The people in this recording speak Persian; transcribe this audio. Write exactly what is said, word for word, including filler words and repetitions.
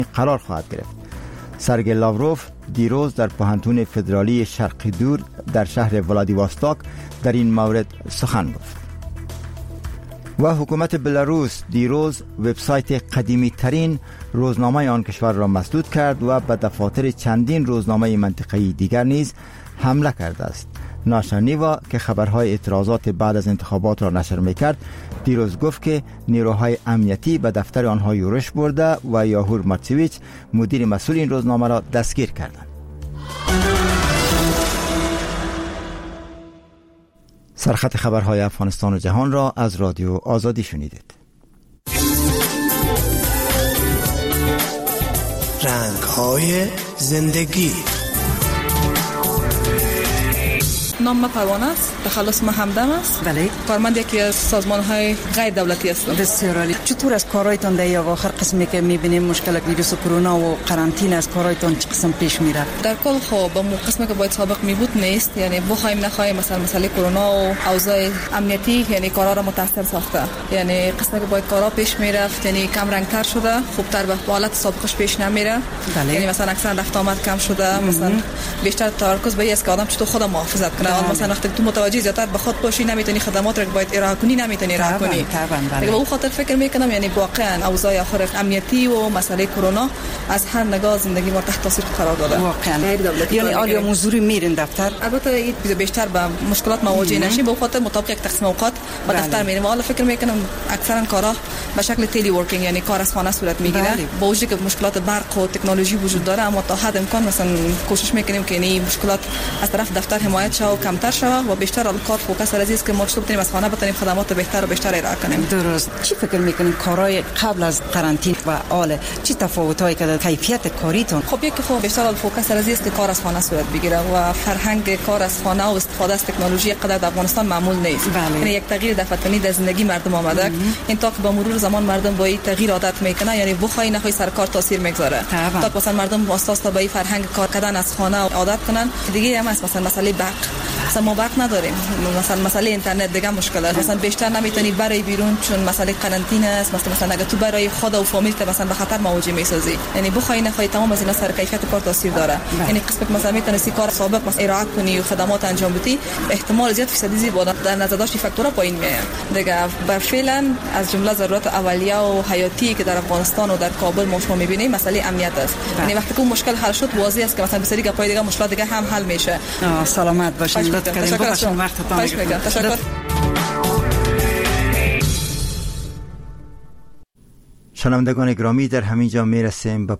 قرار خواهد گرفت. سرگئی لاوروف دیروز در پوهنتون فدرالی شرقی دور در شهر ولادیواستوک در این مورد سخن گفت. و حکومت بلاروس دیروز وبسایت قدیمی ترین روزنامه آن کشور را مسدود کرد و به دفاتر چندین روزنامه منطقه‌ای دیگر نیز حمله کرده است. ناشر نیوا که خبرهای اعتراضات بعد از انتخابات را نشر میکرد دیروز گفت که نیروهای امنیتی به دفتر آنها یورش برده و یاهور مارچویچ مدیر مسئول این روزنامه را دستگیر کردند. سرخط خبرهای افغانستان و جهان را از رادیو آزادی شنیدید. رنگ‌های زندگی. نام ما پروانه است، تخلص ما همدم است. بله. کارمند یکی از سازمان‌های غیر دولتی هستم. بسیار عالی. چطور از کارهایتان در آخر قسمی که می‌بینیم مشکل ویروس کرونا و قرنطینه از کارهایتان چه قسم پیش میره؟ در کل خب با قسمی که باید سابق می بود نیست، یعنی بخوایم نخوایم مثلا مسئله کرونا و اوضاع امنیتی یعنی کارا را متاثر ساخته. یعنی قسمی که باید کارا پیش میرفت یعنی کم رنگتر شده، خوبتر به حالت سابقش پیش نمیره. بله. یعنی مثلا اکثر رفت آمد کم شده، مثلا بیشتر تمرکز به این است که آدم چطور خود محافظت کنه. مثلا وقتی تو متوجه زیادتر به خود باشی نمیتونی خدمات را که باید ارائه کنی نمیتونی ارائه کنی. بله. به اون خاطر فکر میکنم یعنی واقعا اوضاع آخر امنیتی و مسئله کرونا از هر نگاه زندگی ما تحت تاثیر قرار داده. واقعا. یعنی عالی موضوعی میرین دفتر. البته این بیشتر به مشکلات مواجه نشیم، به خاطر مطابق یک تقسیم اوقات به دفتر میریم. حالا فکر میکنم اکثرا کارا به شکل تلی ورکینگ یعنی کار از خانه صورت میگیره. بله. با وجودی که مشکلات برق و تکنولوژی وجود داره، اما تا حد امکان مثلا کوشش میکنیم که این مشکلات از طرف دفتر حمایت شه و کمتر شه و بیشتر الان کار فوکس از است که ما چطور بتونیم از خانه بتونیم خدمات بهتر و بیشتر ارائه کنیم. درست. چی فکر میکنین کارهای قبل از قرنطینه و حال چی تفاوتایی که در کیفیت کاریتون؟ خب یکی خب بیشتر الان فوکس از است که کار از خانه صورت بگیره و فرهنگ کار از خانه و استفاده از تکنولوژی قدر در افغانستان معمول نیست. بله. یعنی یک تغییر دفعه‌ای در زندگی مردم آمده. این تا که با مرور زمان مردم با این تغییر عادت میکنه، یعنی بخوای نخوای سر کار تاثیر میگذاره. تا مثلا مردم اساس تا با این فرهنگ کار کردن از خانه عادت کنن. دیگه هم مثلا مسئله برق. مثلا ما برق نداریم. مثلا مسئله اینترنت دیگه مشکله. مثلا بیشتر نمیتونی برای بیرون چون مسئله قرنطینه است. مثلا مثلا اگه تو برای خود و فامیل ته مثلا به خطر مواجه میسازی، یعنی بخوای نخوای تمام از اینا سر کیفیت کار تاثیر داره. یعنی قسمت مثلا میتونی کار سابق مثلا ارائه کنی و خدمات انجام بدی، احتمال زیاد فیصدی زیاد در نظر داشت فاکتورها پایین میاد. دیگه بر فعلا از جمله ضرورت اولیه و حیاتی که در افغانستان و در کابل ما شما میبینیم مسئله امنیت است. یعنی وقتی که مشکل حل شد واضح است که مثلا بسیاری گپای دیگه مشکلات دیگه هم حل میشه. سلامت باشین. لطف کردین. ببخشید وقتتون. تشکر. شنوندگان گرامی، در همین جا میرسیم به